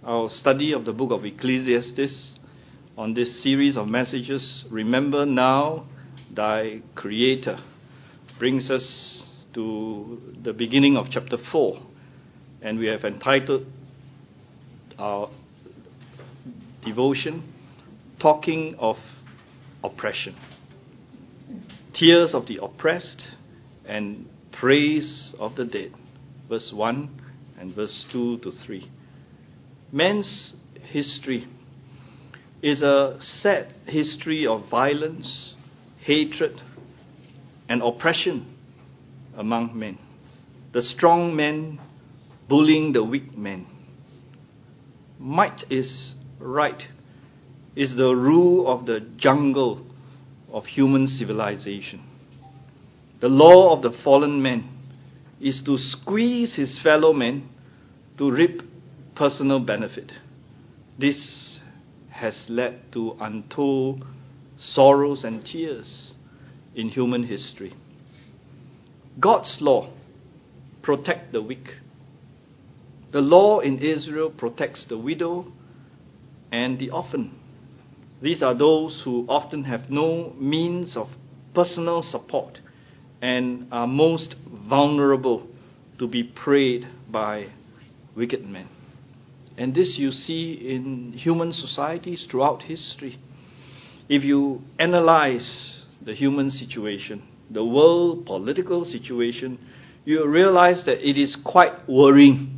our study of the book of Ecclesiastes on this series of messages, Remember Now Thy Creator, brings us to the beginning of chapter 4. And we have entitled our devotion, Talking of Oppression. Tears of the oppressed and praise of the dead. Verse 1 and verse 2 to 3. Man's history is a sad history of violence, hatred, and oppression among men. The strong men bullying the weak men. Might is right is the rule of the jungle of human civilization. The law of the fallen man is to squeeze his fellow men to reap personal benefit. This has led to untold sorrows and tears in human history. God's law protects the weak. The law in Israel protects the widow and the orphan. These are those who often have no means of personal support and are most vulnerable to be preyed by wicked men. And this you see in human societies throughout history. If you analyze the human situation, the world political situation, you realize that it is quite worrying.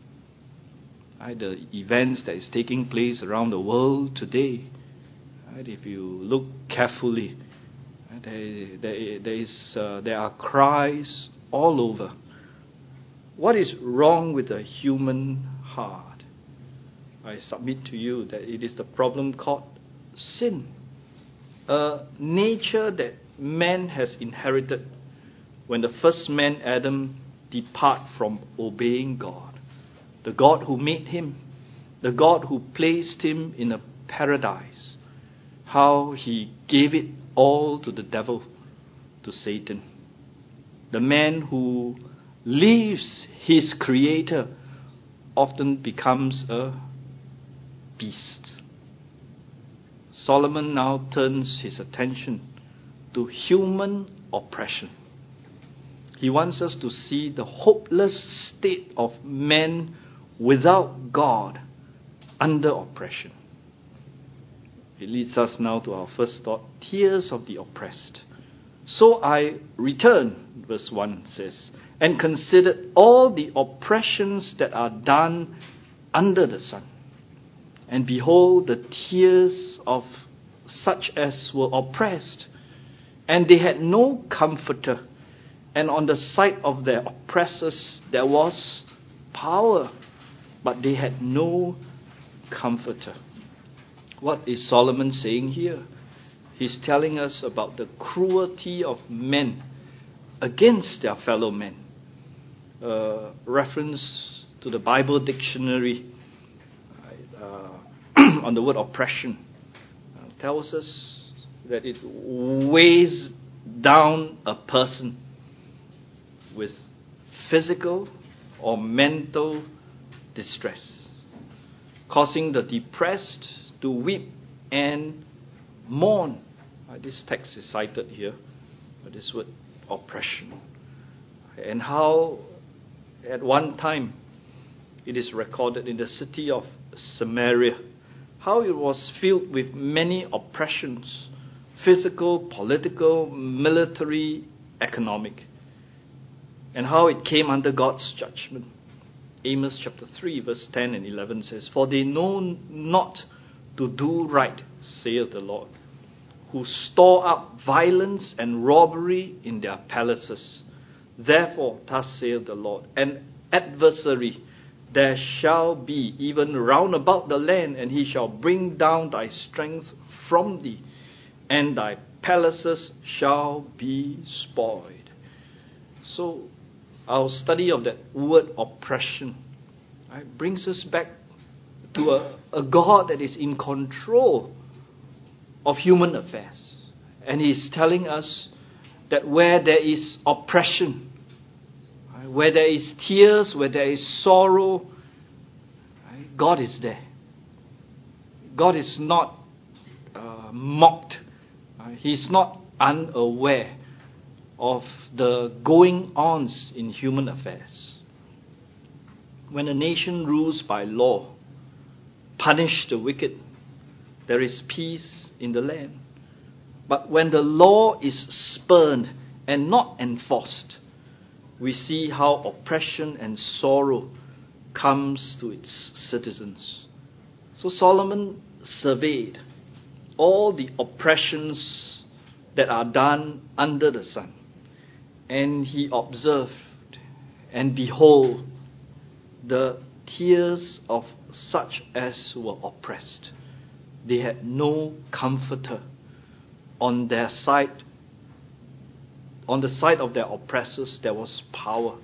The events that is taking place around the world today, if you look carefully, there are cries all over. What is wrong with the human heart? I submit to you that it is the problem called sin, a nature that man has inherited when the first man, Adam, depart from obeying God, the God who made him, the God who placed him in a paradise, how he gave it all to the devil, to Satan. The man who leaves his creator often becomes a beast. Solomon now turns his attention to human oppression. He wants us to see the hopeless state of man without God under oppression. It leads us now to our first thought, tears of the oppressed. So I returned, verse 1 says, and considered all the oppressions that are done under the sun. And behold, the tears of such as were oppressed, and they had no comforter. And on the side of their oppressors there was power, but they had no comforter. What is Solomon saying here? He's telling us about the cruelty of men against their fellow men. Reference to the Bible dictionary on the word oppression tells us that it weighs down a person with physical or mental distress, causing the depressed to weep and mourn. This text is cited here, this word oppression. And how at one time it is recorded in the city of Samaria, how it was filled with many oppressions, physical, political, military, economic, and how it came under God's judgment. Amos chapter 3 verse 10 and 11 says, For they know not to do right, saith the Lord, who store up violence and robbery in their palaces. Therefore, thus saith the Lord, an adversary there shall be even round about the land, and he shall bring down thy strength from thee, and thy palaces shall be spoiled. So, our study of that word oppression brings us back to a God that is in control of human affairs. And He's telling us that where there is oppression, where there is tears, where there is sorrow, God is there. God is not mocked. He's not unaware of the going-ons in human affairs. When a nation rules by law, punish the wicked, there is peace in the land. But when the law is spurned and not enforced, we see how oppression and sorrow comes to its citizens. So Solomon surveyed all the oppressions that are done under the sun. And he observed, and behold, the tears of such as were oppressed. They had no comforter on their side. On the side of their oppressors, there was power.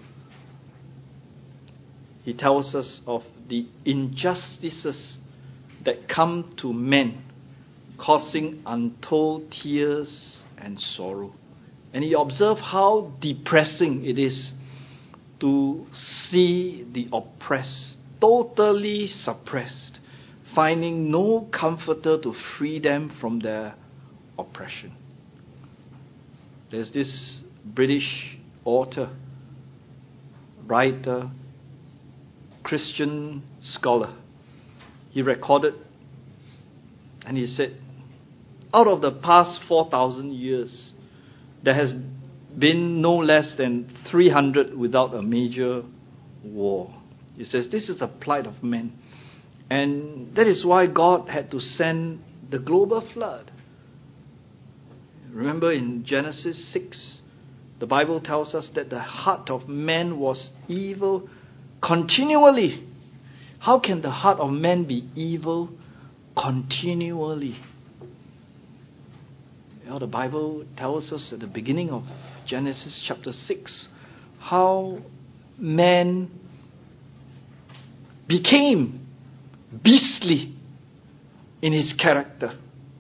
He tells us of the injustices that come to men, causing untold tears and sorrow. And he observed how depressing it is to see the oppressed totally suppressed, finding no comforter to free them from their oppression. There's this British author, writer, Christian scholar. He recorded and he said, out of the past 4,000 years, there has been no less than 300 without a major war. He says this is the plight of men. And that is why God had to send the global flood. Remember in Genesis 6, the Bible tells us that the heart of man was evil continually. How can the heart of man be evil continually? Well, the Bible tells us at the beginning of Genesis chapter 6 how man became beastly in his character.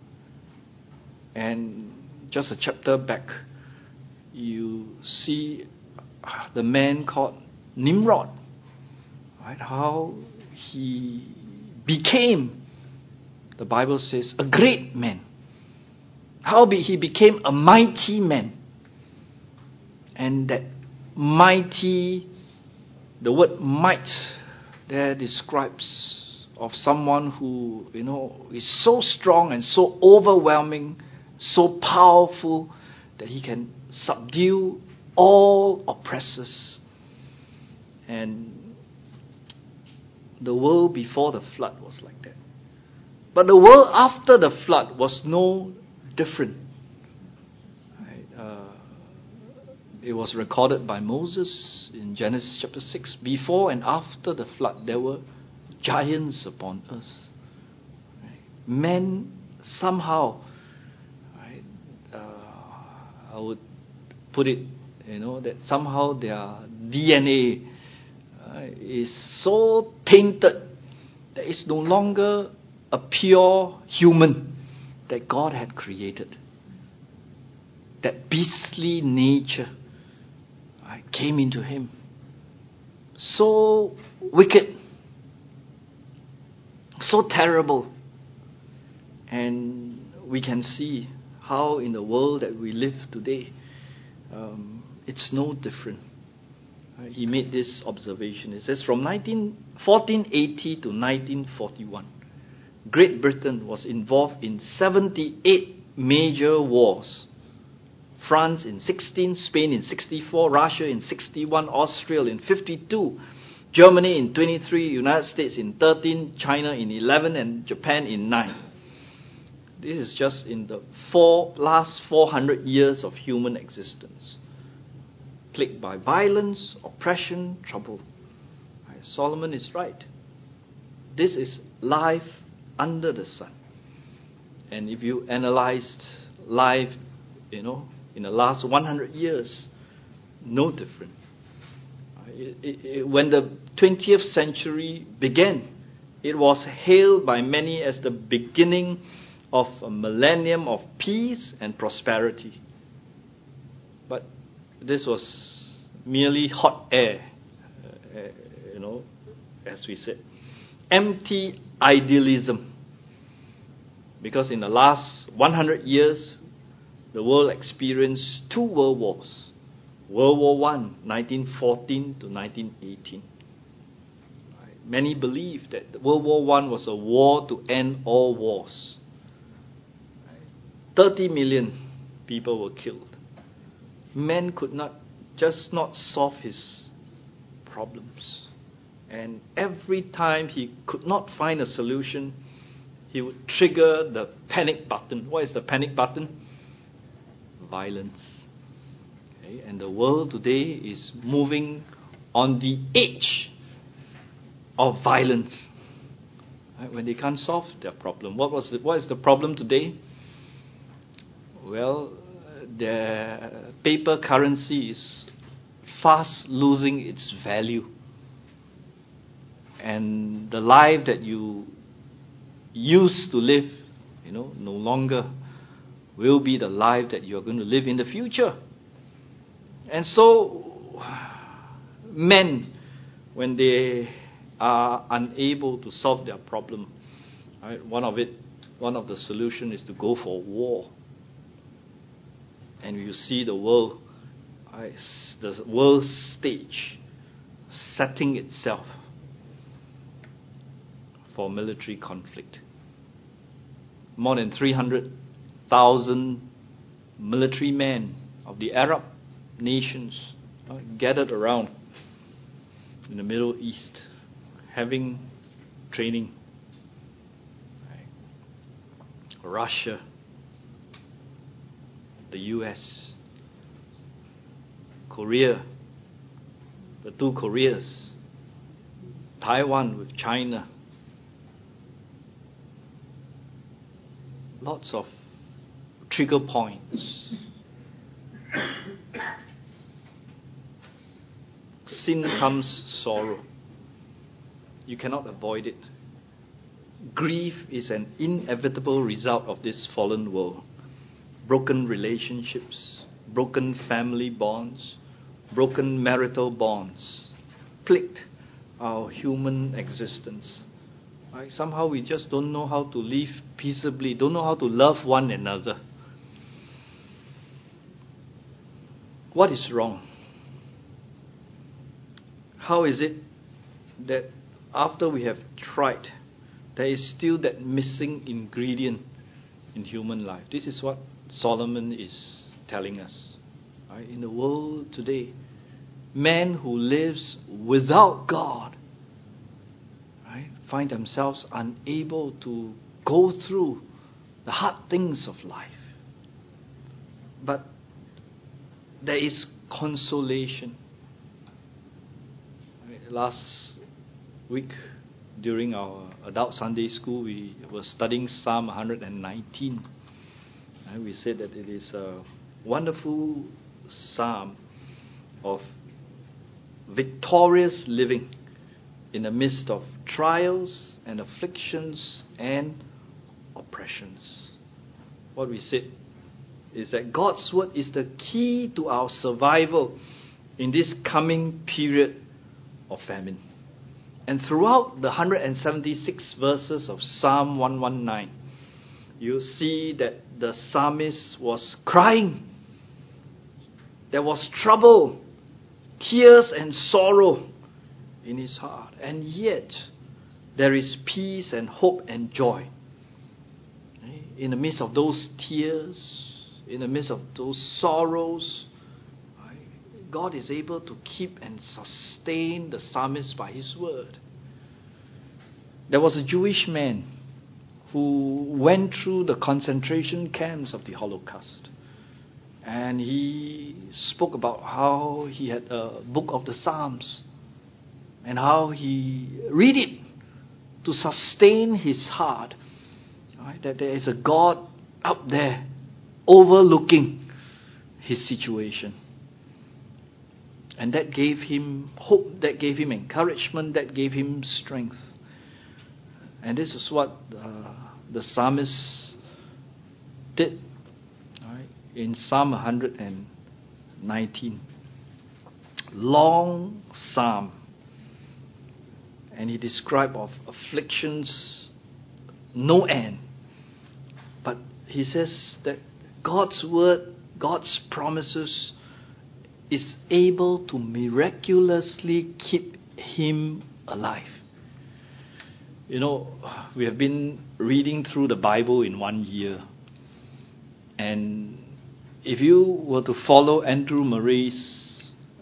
And just a chapter back, you see the man called Nimrod, right? How he became, the Bible says, a great man. How he became a mighty man. And that mighty, the word might there describes of someone who, is so strong and so overwhelming, so powerful that he can subdue all oppressors. And the world before the flood was like that. But the world after the flood was no different. It was recorded by Moses in Genesis chapter 6. Before and after the flood, there were giants upon earth. Men somehow, I would put it, that somehow their DNA is so tainted that it's no longer a pure human that God had created. That beastly nature came into him. So wicked, so terrible. And we can see how in the world that we live today, it's no different. He made this observation. It says from 1480 to 1941, Great Britain was involved in 78 major wars. France in 16, Spain in 64, Russia in 61, Austria in 52, Germany in 23, United States in 13, China in 11, and Japan in 9. This is just in the last 400 years of human existence. Plagued by violence, oppression, trouble. Solomon is right. This is life under the sun. And if you analyzed life, in the last 100 years, no different. When the 20th century began, it was hailed by many as the beginning of a millennium of peace and prosperity. But this was merely hot air, as we said. empty idealism. Because in the last 100 years, the world experienced 2 world wars. World War I, 1914 to 1918. Many believe that World War I was a war to end all wars. 30 million people were killed. Man could not solve his problems. And every time he could not find a solution, he would trigger the panic button. What is the panic button? Violence. Okay? And the world today is moving on the edge of violence. Right? When they can't solve their problem. What is the problem today? Well, the paper currency is fast losing its value. And the life that you used to live, no longer will be the life that you're going to live in the future. And so, men, when they are unable to solve their problem, right, one of the solutions is to go for war. And you see the world stage setting itself for military conflict. More than 300,000 military men of the Arab nations gathered around in the Middle East, having training. Russia, the US, Korea, the 2 Koreas, Taiwan with China. Lots of trigger points. Sin comes sorrow. You cannot avoid it. Grief is an inevitable result of this fallen world. Broken relationships, broken family bonds, broken marital bonds plagued our human existence. Right? Somehow we just don't know how to live peaceably, don't know how to love one another. What is wrong? How is it that after we have tried, there is still that missing ingredient in human life? This is what Solomon is telling us. Right? In the world today, man who lives without God, right, find themselves unable to go through the hard things of life. But there is consolation. Right? Last week, during our adult Sunday school, we were studying Psalm 119. And we said that it is a wonderful psalm of victorious living in the midst of trials and afflictions and oppressions. What we said is that God's word is the key to our survival in this coming period of famine. And throughout the 176 verses of Psalm 119, you see that the psalmist was crying. There was trouble, tears and sorrow in his heart. And yet, there is peace and hope and joy. In the midst of those tears, in the midst of those sorrows, God is able to keep and sustain the psalmist by His word. There was a Jewish man who went through the concentration camps of the Holocaust. And he spoke about how he had a book of the Psalms and how he read it to sustain his heart. Right? That there is a God up there overlooking his situation. And that gave him hope, that gave him encouragement, that gave him strength. And this is what the psalmist did, right, in Psalm 119. Long psalm. And he described of afflictions no end. But he says that God's word, God's promises is able to miraculously keep him alive. You know, we have been reading through the Bible in 1 year. And if you were to follow Andrew Murray's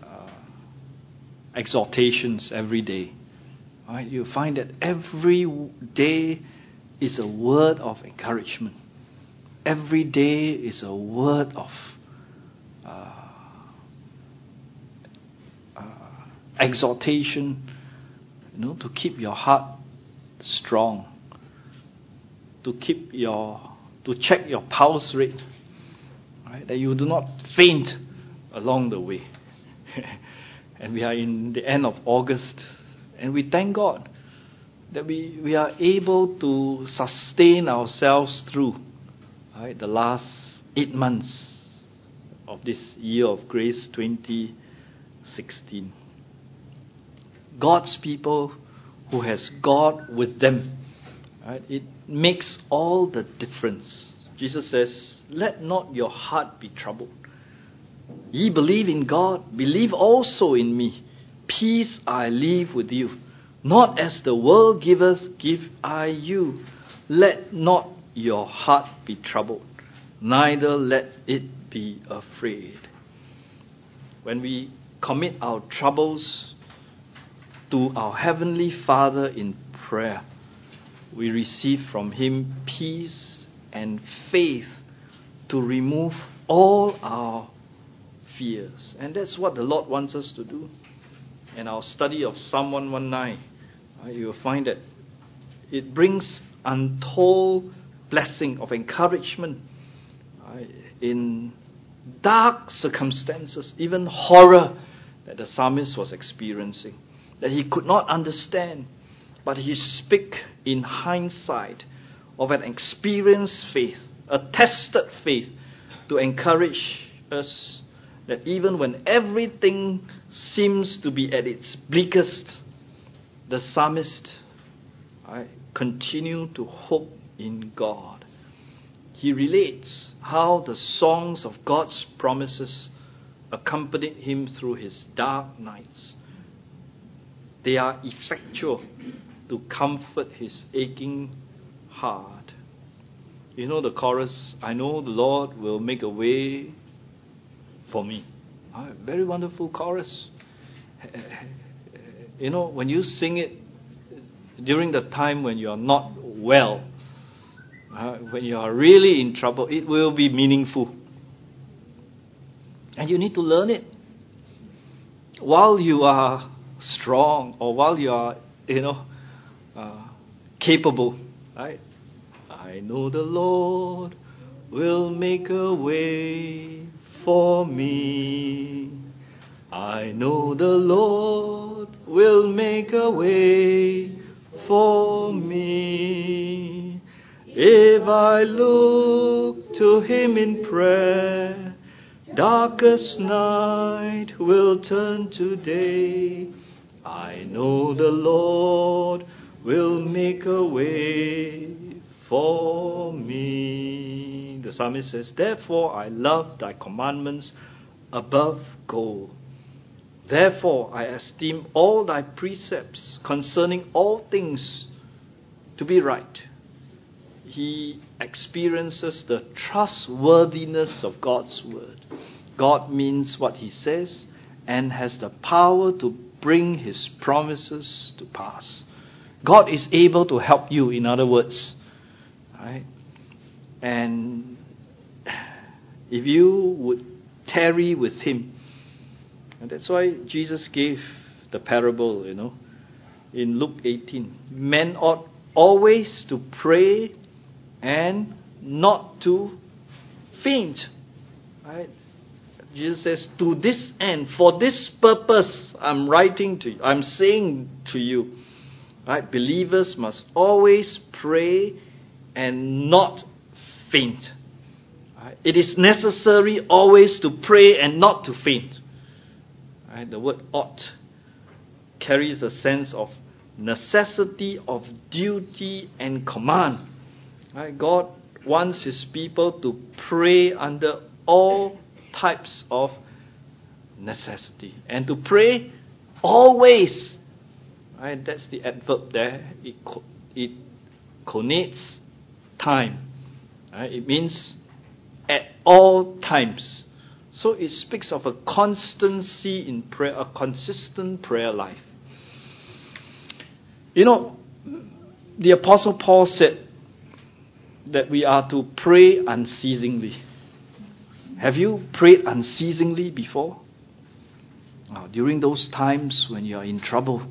exhortations every day, right, you find that every day is a word of encouragement. Every day is a word of exhortation, to keep your heart strong, to check your pulse rate, right? That you do not faint along the way. And we are in the end of August, and we thank God that we are able to sustain ourselves through, right, the last 8 months of this year of grace 2016. God's people who has God with them, right, it makes all the difference. Jesus says, "Let not your heart be troubled. Ye believe in God, believe also in me. Peace I leave with you. Not as the world giveth, give I you. Let not your heart be troubled, neither let it be afraid." When we commit our troubles to our Heavenly Father in prayer, we receive from Him peace and faith to remove all our fears. And that's what the Lord wants us to do. In our study of Psalm 119, you will find that it brings untold blessing of encouragement in dark circumstances, even horror that the psalmist was experiencing, that he could not understand, but he speak in hindsight of an experienced faith, a tested faith, to encourage us that even when everything seems to be at its bleakest, the psalmist continue to hope in God. He relates how the songs of God's promises accompanied him through his dark nights. They are effectual to comfort his aching heart. You know the chorus, "I know the Lord will make a way for me." Very wonderful chorus. When you sing it during the time when you are not well, when you are really in trouble, it will be meaningful. And you need to learn it while you are strong, or while you are, capable, right? I know the Lord will make a way for me. I know the Lord will make a way for me. If I look to Him in prayer, darkest night will turn to day. I know the Lord will make a way for me. The psalmist says, "Therefore I love thy commandments above gold. Therefore I esteem all thy precepts concerning all things to be right." He experiences the trustworthiness of God's word. God means what He says and has the power to bring His promises to pass. God is able to help you, in other words. Right? And if you would tarry with Him, and that's why Jesus gave the parable, in Luke 18. Men ought always to pray and not to faint. Right? Jesus says, "To this end, for this purpose, I'm saying to you." Right? Believers must always pray and not faint. Right? It is necessary always to pray and not to faint. Right? The word "ought" carries a sense of necessity of duty and command. Right? God wants His people to pray under all types of necessity. And to pray always. Right? That's the adverb there. It connotes time. Right? It means at all times. So it speaks of a constancy in prayer, a consistent prayer life. You know, the Apostle Paul said that we are to pray unceasingly. Have you prayed unceasingly before? During those times when you are in trouble,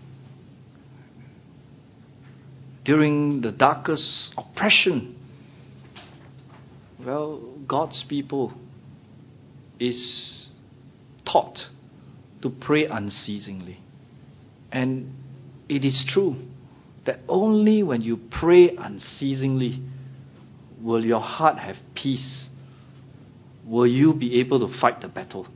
during the darkest oppression, well, God's people is taught to pray unceasingly. And it is true that only when you pray unceasingly will your heart have peace. Will you be able to fight the battle?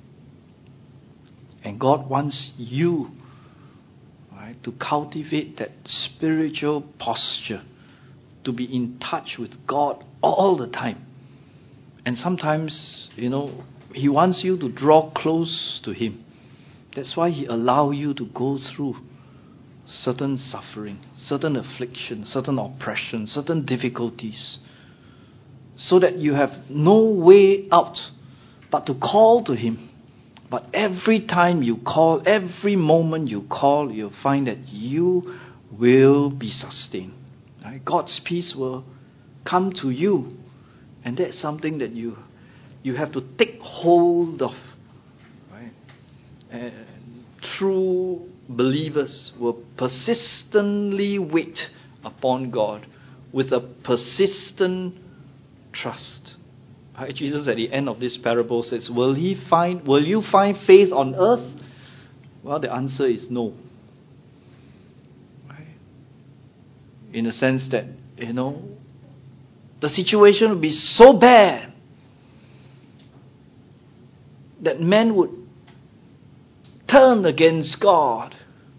And God wants you, right, to cultivate that spiritual posture, to be in touch with God all the time. And sometimes, He wants you to draw close to Him. That's why He allows you to go through certain suffering, certain affliction, certain oppression, certain difficulties, so that you have no way out but to call to Him. But every time you call, every moment you call, you'll find that you will be sustained. Right? God's peace will come to you. And that's something that you have to take hold of. Right? And true believers will persistently wait upon God with a persistent trust. Right? Jesus at the end of this parable says, Will you find faith on earth? Well, the answer is no. Right? In a sense that, the situation would be so bad that men would turn against God.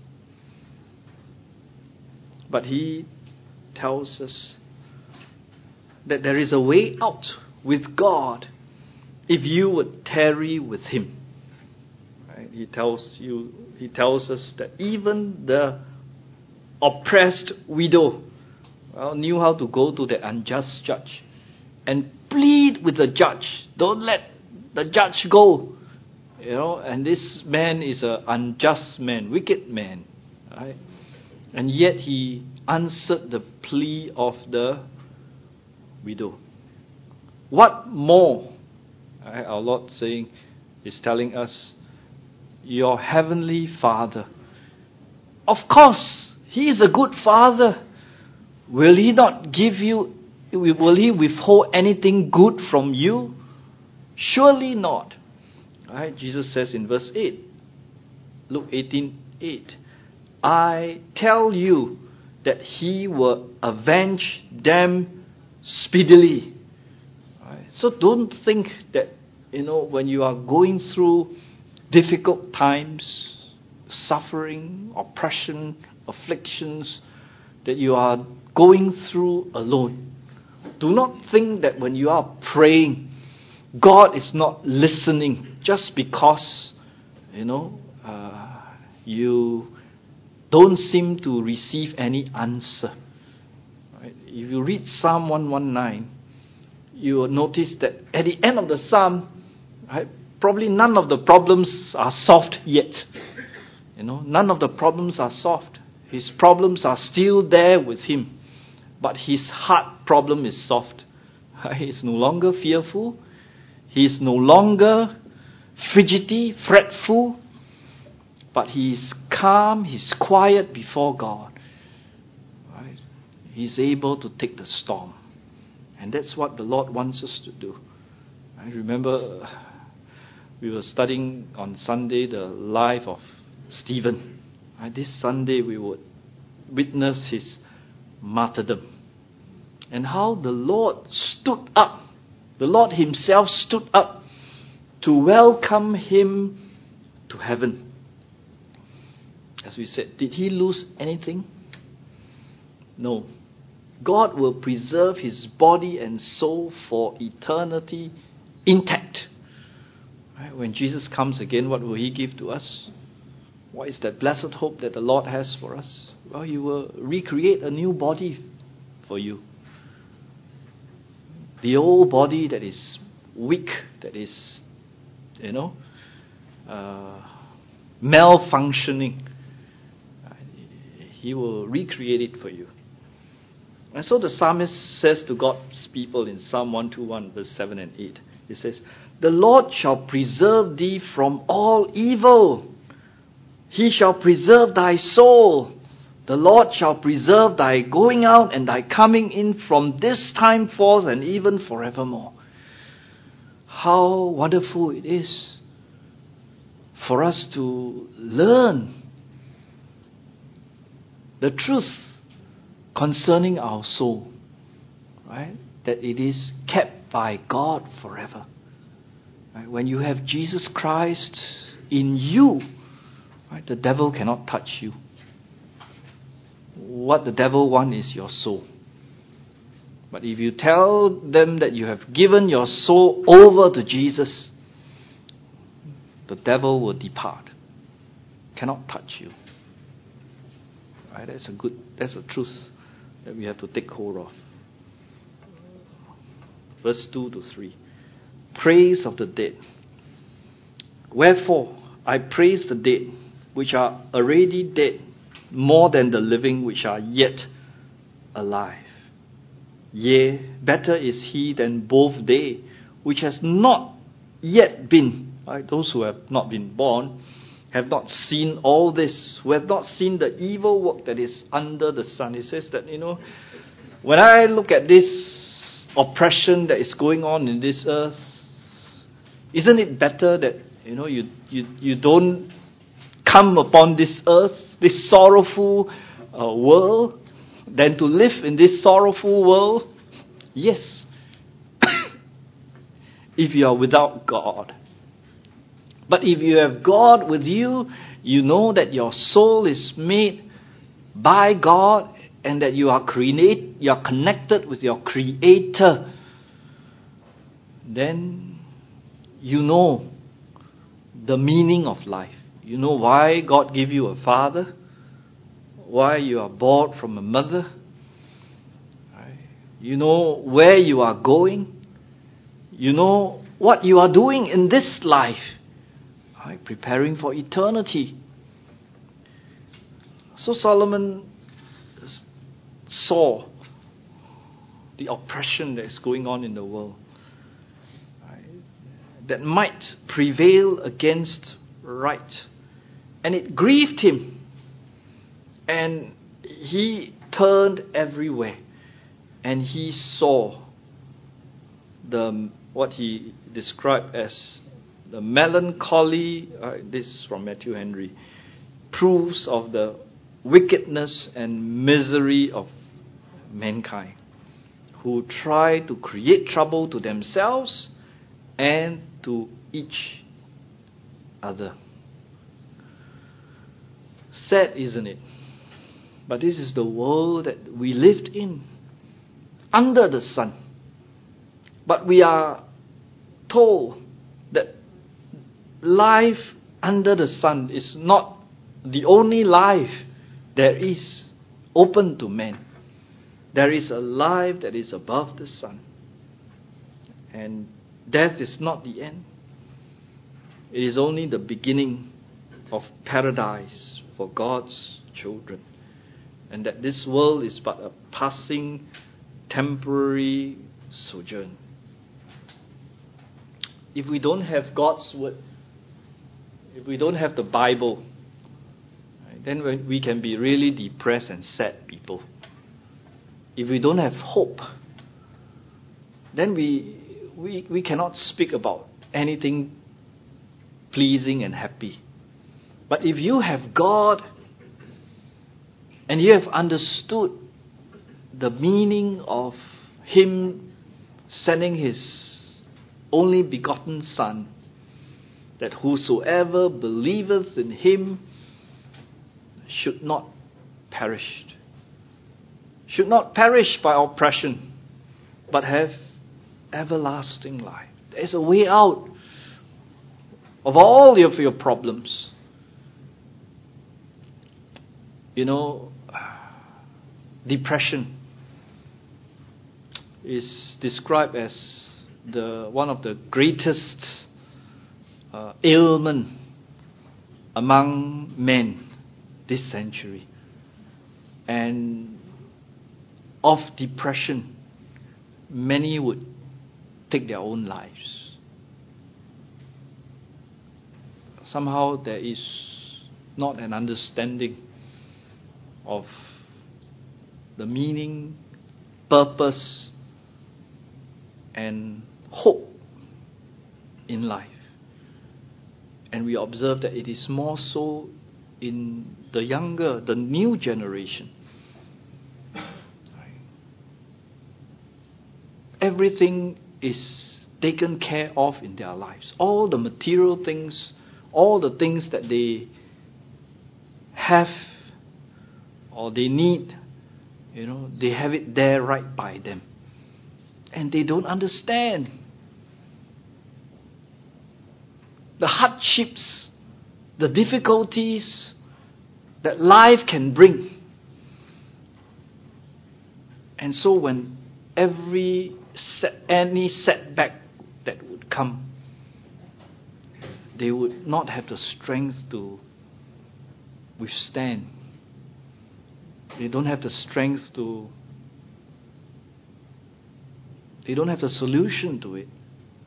But He tells us that there is a way out with God if you would tarry with Him. Right? He tells us that even the oppressed widow knew how to go to the unjust judge and plead with the judge. Don't let the judge go. And this man is an unjust man, wicked man. Right? And yet he answered the plea of the widow. What more? Our Lord is telling us, your heavenly Father. Of course, He is a good Father. Will He not give you? Will He withhold anything good from you? Surely not. Right? Jesus says in verse 8, Luke 18:8, I tell you that He will avenge them speedily. Right? So don't think that, when you are going through difficult times, suffering, oppression, afflictions, that you are going through alone. Do not think that when you are praying, God is not listening just because, you don't seem to receive any answer. Right? If you read Psalm 119, you will notice that at the end of the Psalm, right, probably none of the problems are solved yet. None of the problems are solved. His problems are still there with him. But his heart problem is solved. He is no longer fearful. He is no longer fidgety, fretful. But he is calm, he's quiet before God. Right? He's able to take the storm. And that's what the Lord wants us to do. I remember we were studying on Sunday the life of Stephen. This Sunday we would witness his martyrdom. And how the Lord stood up. The Lord Himself stood up to welcome him to heaven. As we said, did he lose anything? No. God will preserve his body and soul for eternity intact. Right? When Jesus comes again, what will he give to us? What is that blessed hope that the Lord has for us? Well, he will recreate a new body for you. The old body that is weak, that is, malfunctioning, he will recreate it for you. And so the psalmist says to God's people in Psalm 121, verse 7 and 8, he says, "The Lord shall preserve thee from all evil. He shall preserve thy soul. The Lord shall preserve thy going out and thy coming in from this time forth and even forevermore." How wonderful it is for us to learn the truth concerning our soul, right? That it is kept by God forever. Right? When you have Jesus Christ in you, right, the devil cannot touch you. What the devil wants is your soul. But if you tell them that you have given your soul over to Jesus, the devil will depart. Cannot touch you. Right? That's a truth that we have to take hold of. Verse 2 to 3. Praise of the dead. Wherefore I praise the dead, which are already dead, more than the living which are yet alive. Yea, better is he than both they, which has not yet been. Right? Those who have not been born have not seen all this, who have not seen the evil work that is under the sun. It says that, when I look at this oppression that is going on in this earth, isn't it better that, you don't come upon this earth, this sorrowful world, than to live in this sorrowful world? Yes. If you are without God. But if you have God with you, you know that your soul is made by God and that you are connected with your Creator. Then you know the meaning of life. You know why God gave you a father, why you are born from a mother. Right? You know where you are going. You know what you are doing in this life. Right? Preparing for eternity. So Solomon saw the oppression that is going on in the world, right, that might prevail against right. And it grieved him. And he turned everywhere. And he saw what he described as the melancholy, this is from Matthew Henry, proofs of the wickedness and misery of mankind, who try to create trouble to themselves and to each other. Sad, isn't it? But this is the world that we lived in, under the sun. But we are told that life under the sun is not the only life there is open to man. There is a life that is above the sun. And death is not the end. It is only the beginning of paradise for God's children. And that this world is but a passing, temporary sojourn. If we don't have God's word, if we don't have the Bible, right, then we can be really depressed and sad people. If we don't have hope, then we cannot speak about anything pleasing and happy. But if you have God, and you have understood the meaning of Him sending His only begotten Son, that whosoever believeth in Him should not perish. Should not perish by oppression, but have everlasting life. There is a way out of all of your problems. Depression is described as one of the greatest ailment among men this century. And of depression, many would take their own lives. Somehow there is not an understanding of the meaning, purpose, and hope in life. And we observe that it is more so in the new generation. Everything is taken care of in their lives. All the material things, all the things that they have or they need, they have it there right by them. And they don't understand the hardships, the difficulties that life can bring. And so when any setback that would come, they would not have the strength to withstand. They don't have the strength they don't have the solution to it.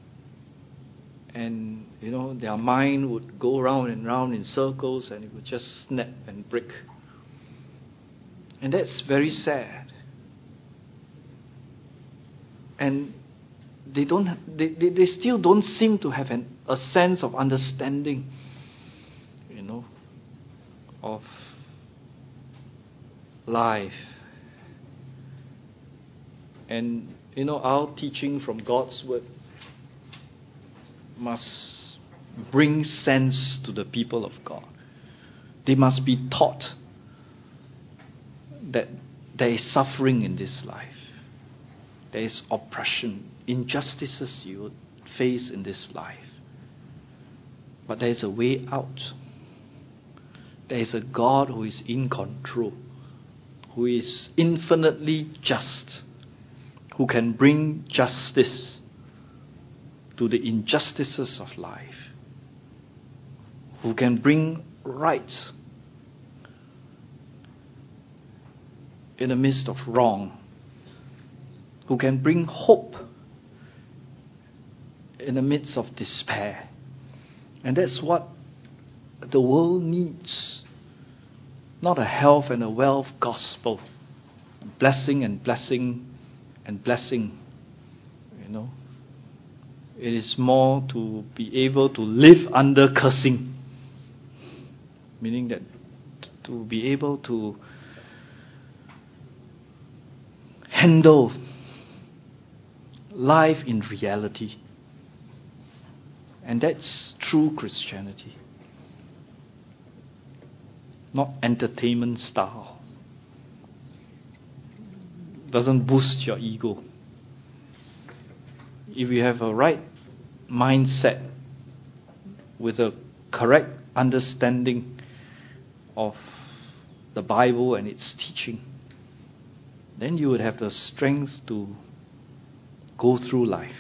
And, their mind would go round and round in circles and it would just snap and break. And that's very sad. And they still don't seem to have a sense of understanding, of life. And our teaching from God's Word must bring sense to the people of God. They must be taught that there is suffering in this life. There is oppression, injustices you would face in this life. But there is a way out. There is a God who is in control, who is infinitely just, who can bring justice to the injustices of life, who can bring right in the midst of wrong, who can bring hope in the midst of despair. And that's what the world needs. Not a health and a wealth gospel. Blessing and blessing and blessing. It is more to be able to live under cursing. Meaning that to be able to handle life in reality. And that's true Christianity. Not entertainment style. Doesn't boost your ego. If you have a right mindset with a correct understanding of the Bible and its teaching, then you would have the strength to go through life.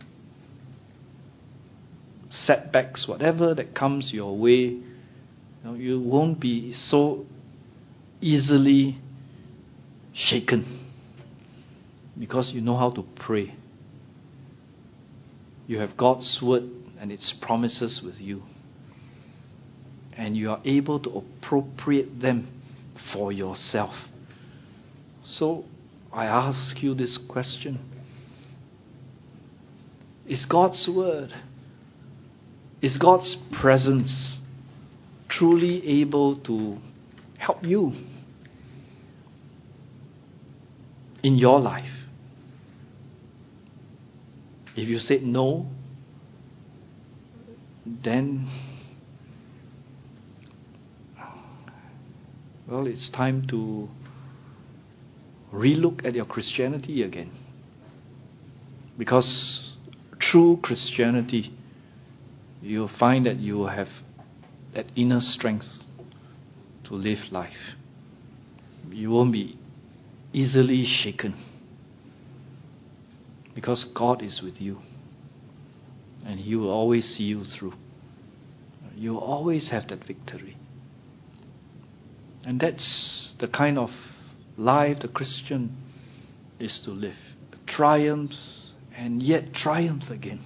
Setbacks, whatever that comes your way, you won't be so easily shaken because you know how to pray. You have God's Word and its promises with you. And you are able to appropriate them for yourself. So, I ask you this question. Is God's Word, is God's presence truly able to help you in your life? If you said no, then well, it's time to relook at your Christianity again. Because through Christianity, you'll find that you have that inner strength to live life. You won't be easily shaken because God is with you and He will always see you through. You will always have that victory. And that's the kind of life the Christian is to live. Triumph and yet triumph again.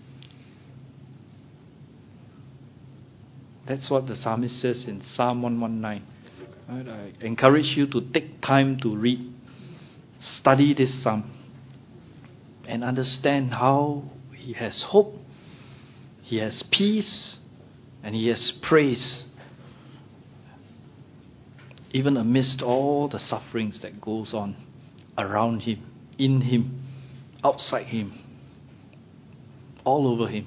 That's what the psalmist says in Psalm 119. Right? I encourage you to take time to read, study this psalm, and understand how he has hope, he has peace, and he has praise, even amidst all the sufferings that goes on around him, in him, outside him, all over him.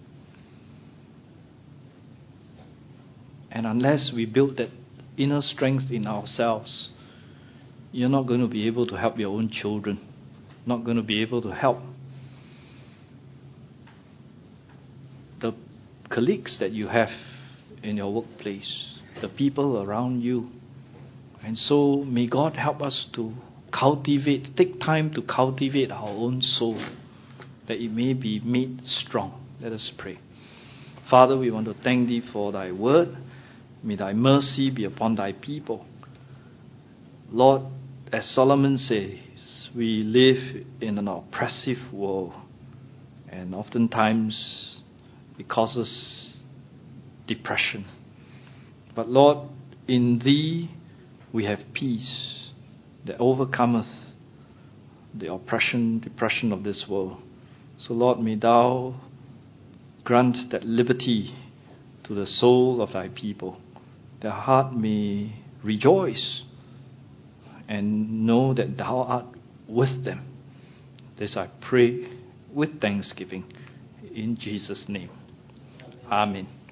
And unless we build that inner strength in ourselves, you're not going to be able to help your own children, not going to be able to help the colleagues that you have in your workplace, the people around you. And so may God help us to take time to cultivate our own soul, that it may be made strong. Let us pray. Father, we want to thank Thee for Thy word. May Thy mercy be upon Thy people. Lord, as Solomon says, we live in an oppressive world, and oftentimes it causes depression. But Lord, in Thee we have peace that overcometh the depression of this world. So Lord, may Thou grant that liberty to the soul of Thy people. Their heart may rejoice and know that Thou art with them. This I pray with thanksgiving in Jesus' name. Amen.